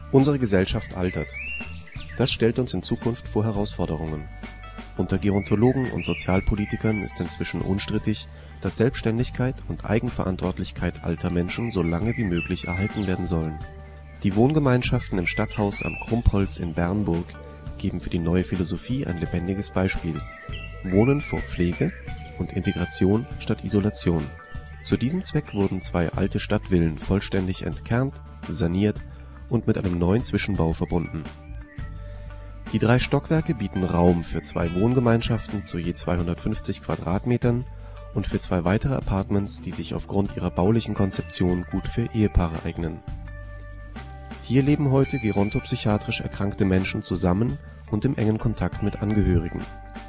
Unsere Gesellschaft altert. Das stellt uns in Zukunft vor Herausforderungen. Unter Gerontologen und Sozialpolitikern ist inzwischen unstrittig, dass Selbstständigkeit und Eigenverantwortlichkeit alter Menschen so lange wie möglich erhalten werden sollen. Die Wohngemeinschaften im Stadthaus am Krumpholz in Bernburg geben für die neue Philosophie ein lebendiges Beispiel: Wohnen vor Pflege und Integration statt Isolation. Zu diesem Zweck wurden 2 alte Stadtvillen vollständig entkernt, saniert und mit einem neuen Zwischenbau verbunden. Die 3 Stockwerke bieten Raum für 2 Wohngemeinschaften zu je 250 Quadratmetern und für 2 weitere Appartements, die sich aufgrund ihrer baulichen Konzeption gut für Ehepaare eignen. Hier leben heute gerontopsychiatrisch erkrankte Menschen zusammen und im engen Kontakt mit Angehörigen.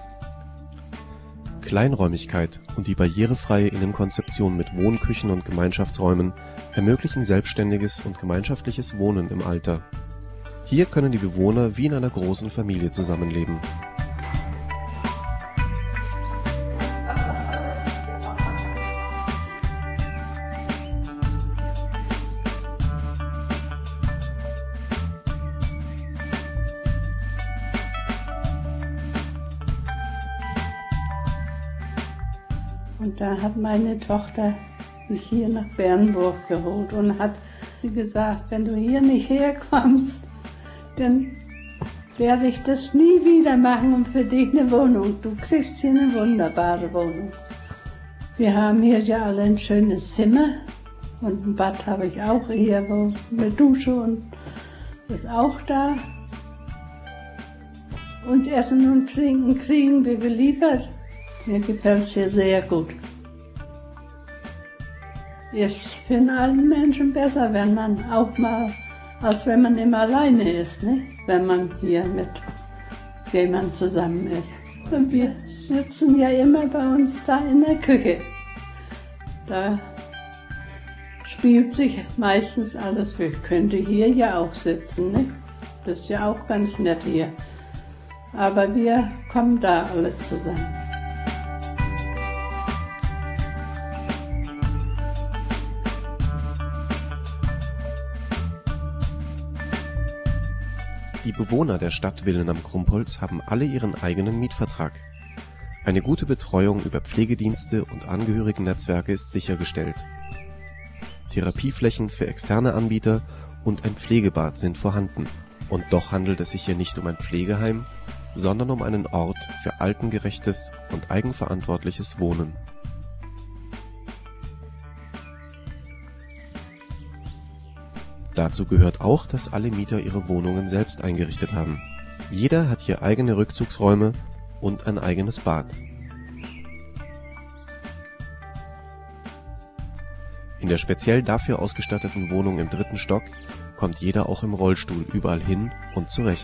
Kleinräumigkeit und die barrierefreie Innenkonzeption mit Wohnküchen und Gemeinschaftsräumen ermöglichen selbstständiges und gemeinschaftliches Wohnen im Alter. Hier können die Bewohner wie in einer großen Familie zusammenleben. Und da hat meine Tochter mich hier nach Bernburg geholt und hat gesagt, wenn du hier nicht herkommst, dann werde ich das nie wieder machen und für dich eine Wohnung. Du kriegst hier eine wunderbare Wohnung. Wir haben hier ja alle ein schönes Zimmer und ein Bad habe ich auch hier, wo eine Dusche und ist auch da. Und Essen und Trinken kriegen wir geliefert. Mir gefällt es hier sehr gut. Ist für einen alten Menschen besser, wenn man auch mal, als wenn man immer alleine ist, ne? Wenn man hier mit jemandem zusammen ist. Und wir sitzen ja immer bei uns da in der Küche. Da spielt sich meistens alles. Wir könnten hier ja auch sitzen, ne? Das ist ja auch ganz nett hier. Aber wir kommen da alle zusammen. Die Bewohner der Stadtvillen am Krumpholz haben alle ihren eigenen Mietvertrag. Eine gute Betreuung über Pflegedienste und Angehörigennetzwerke ist sichergestellt. Therapieflächen für externe Anbieter und ein Pflegebad sind vorhanden. Und doch handelt es sich hier nicht um ein Pflegeheim, sondern um einen Ort für altengerechtes und eigenverantwortliches Wohnen. Dazu gehört auch, dass alle Mieter ihre Wohnungen selbst eingerichtet haben. Jeder hat hier eigene Rückzugsräume und ein eigenes Bad. In der speziell dafür ausgestatteten Wohnung im 3. Stock kommt jeder auch im Rollstuhl überall hin und zurecht.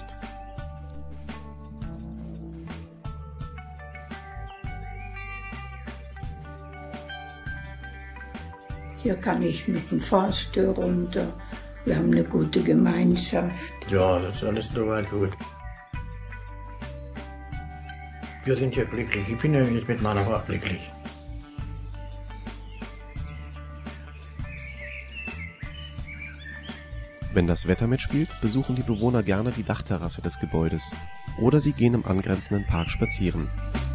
Hier kann ich mit dem Fahrstuhl runter. Wir haben eine gute Gemeinschaft. Ja, das ist alles soweit gut. Wir sind ja glücklich. Ich bin ja jetzt mit meiner Frau glücklich. Wenn das Wetter mitspielt, besuchen die Bewohner gerne die Dachterrasse des Gebäudes oder sie gehen im angrenzenden Park spazieren.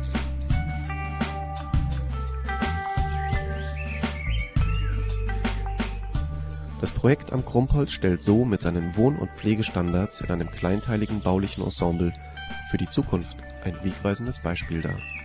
Das Projekt am Krumpholz stellt so mit seinen Wohn- und Pflegestandards in einem kleinteiligen baulichen Ensemble für die Zukunft ein wegweisendes Beispiel dar.